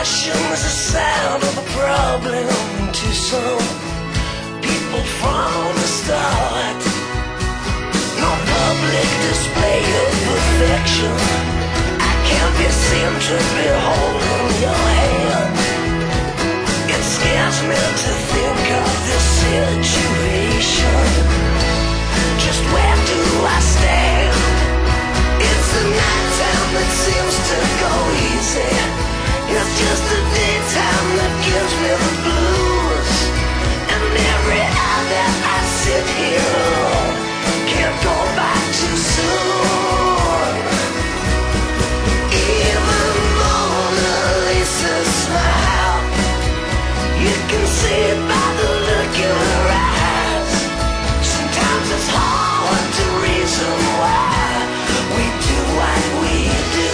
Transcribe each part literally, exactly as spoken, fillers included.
Passion is the sound of a problem to some people from the start. No public display of perfection. I can't be seen to be holding your hand. It scares me to think of this situation. Just where do I stand? It's the nighttime that seems to go easy. It's just the daytime that gives me the blues. And every hour that I sit here alone can't go back too soon. Even Mona Lisa's smile, you can see it by the look in her eyes. Sometimes it's hard to reason why we do what we do.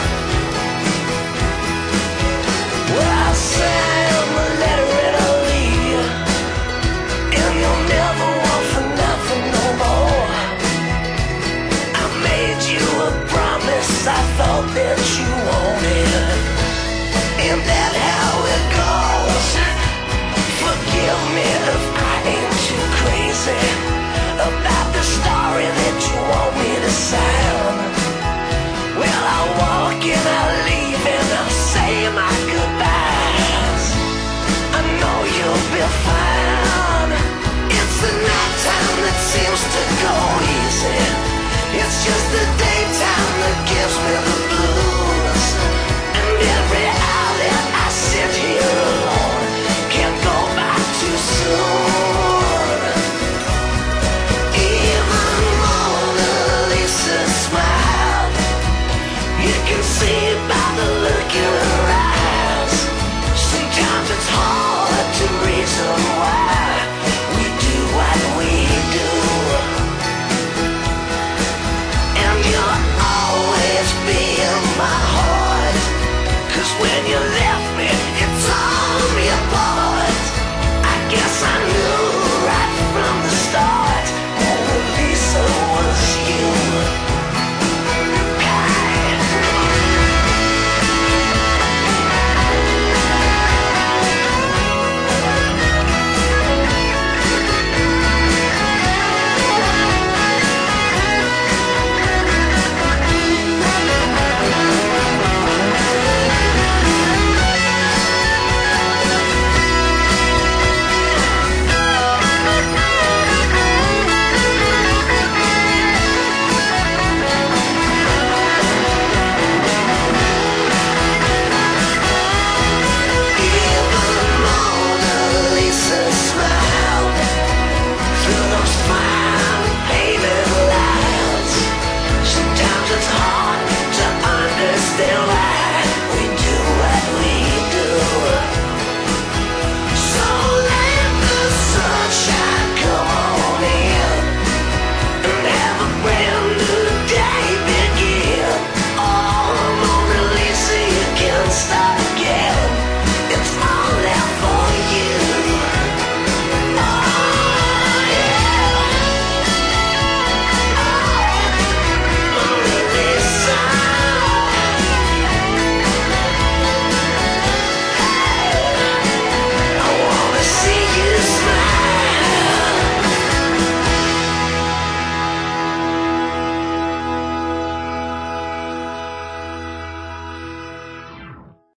Well, Sam, let her in, I'll leave you, and you'll never want for nothing no more. I made you a promise I thought that you wanted. Ain't that how it goes? Forgive me if I ain't too crazy about the story that you want me to sound. Well, I walk and I leave and I say my goodbyes. I know you'll be fine. It's the nighttime that seems to go easy. It's just the daytime that gives me the blues. And every hour that I sit here alone can't go back too soon. Even Mona Lisa's smile, you can see it by the look in her eyes. Sometimes it's hard to reason